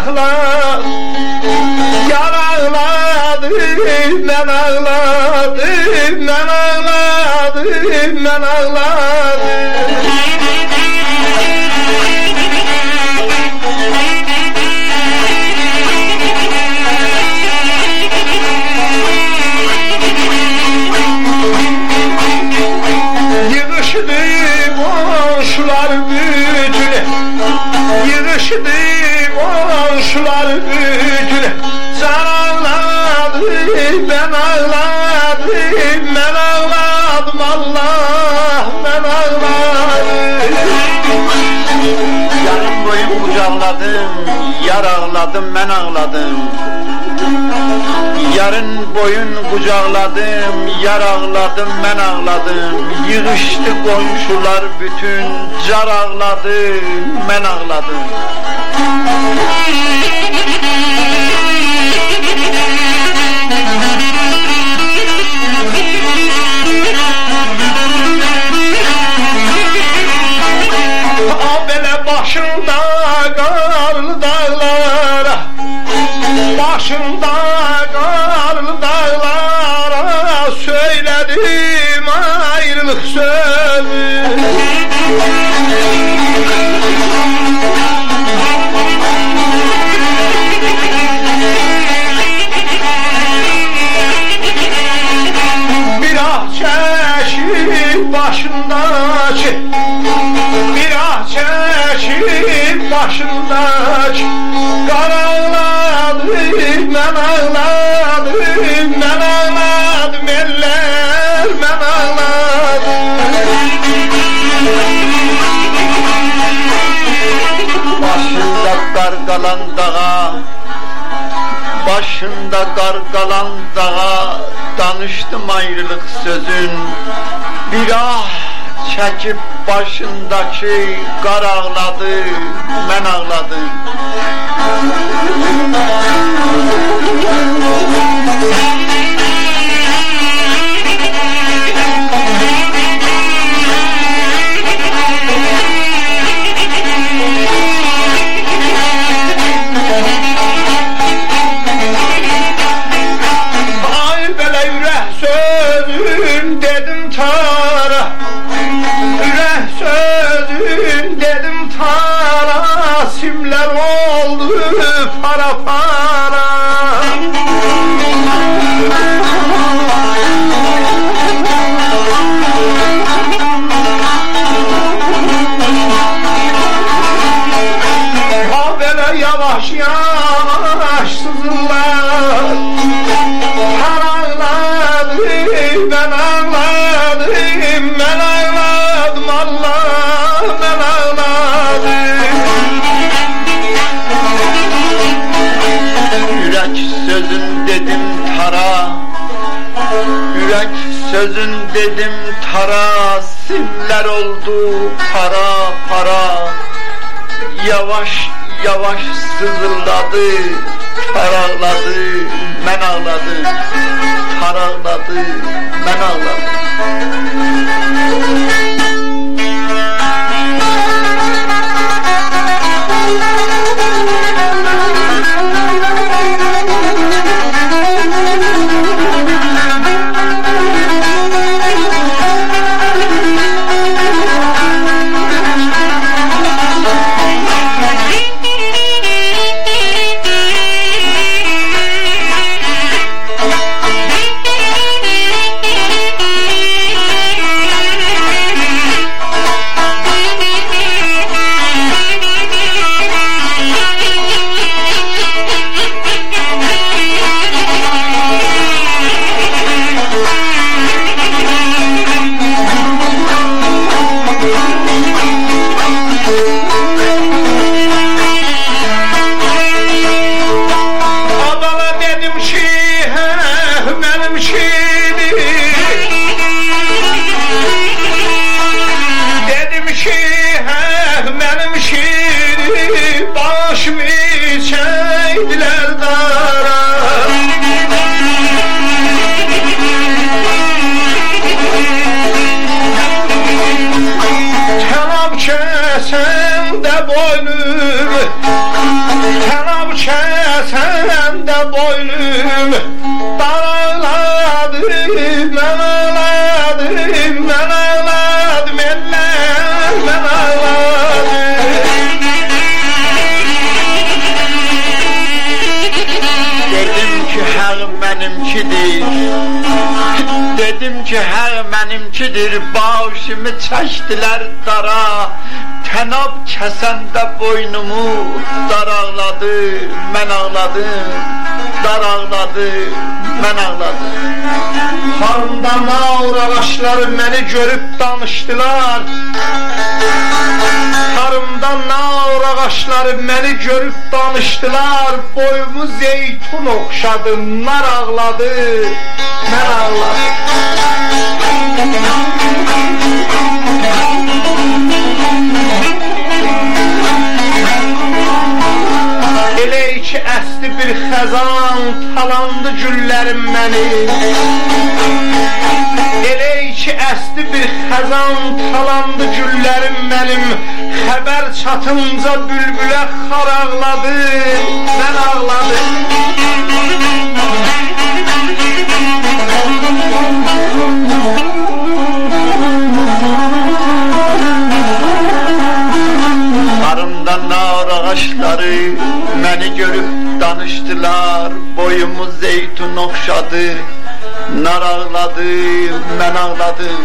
ağladı, yar ağladı, mən ağladım, mən ağladım, mən ağladım. Yığışdı qonşular bütün, yığışdı qonşular bütün. Can ağladı, mən ağladım, mən ağladım, Allah, mən ağladım. Yarın boyun kucakladım, yar ağladım, mən ağladım. Yarın boyun kucakladım, yar ağladım, mən ağladım. Yığışdı komşular bütün, car ağladı, mən ağladım. Belə başında qarlı dağlara, başında qarlı dağlara söylədim ayrılıq sözü. Bir ah çəkib başındakı, bir ah çəkib başındakı. Qar ağladı, mən ağladım, mən ağladım, eller, mən ağladım. Başında qar qalan dağa, başında qar qalan dağa, danışdım ayrılıq sözün. Bir ah çəkib başındakı, qar ağladı, mən ağladım. Ay belə ürək sözün dedim tara, ürək sözün dedim tara, simlər oldu para para. Ha belə yavaş yavaş sızırlar, har ağladı, mən ağladım, mən ağladım, Allah, mən ağladım. Yürek sözün dedim tara, yürek sözün dedim tara, simler oldu para para. Yavaş yavaş sızırladı, tar ağladı, mən ağladım. Tar ağladı, mən ağladım. Sen de boynumu, kəsəndə boynum daraladı, mən ağladım, mən ağladım, eller, mən ağladım. Dedim ki hər mənimkidir, dedim ki hər mənimkidir, başımı çəkdilər dara, tənab kəsəndə boynumu daraqladı, mən ağladım, daraqladı, mən ağladım. Xarımda naur ağaçları məni görüb danışdılar, xarımda naur ağaçları məni görüb danışdılar, boyumu zeytun oxşadı, nar ağladı, mən ağladım. Elə ki əsdi bir xəzan, talandı güllərim məni. Elə ki əsdi bir xəzan, talandı güllərim mənim. Xəbər çatınca bülbülə xar ağladı, mən ağladım. Qarımda nar ağaçları məni görüb danışdılar, boyumu zeytun oxşadı, nar ağladı, mən ağladım.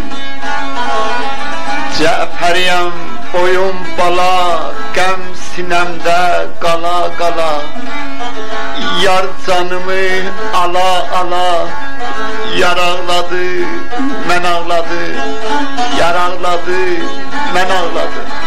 Cəfəriyəm, boyum bala, qəm sinəmdə qala qala, yar canımı ala ala, yar ağladı, mən ağladım, yar ağladı, mən ağladım.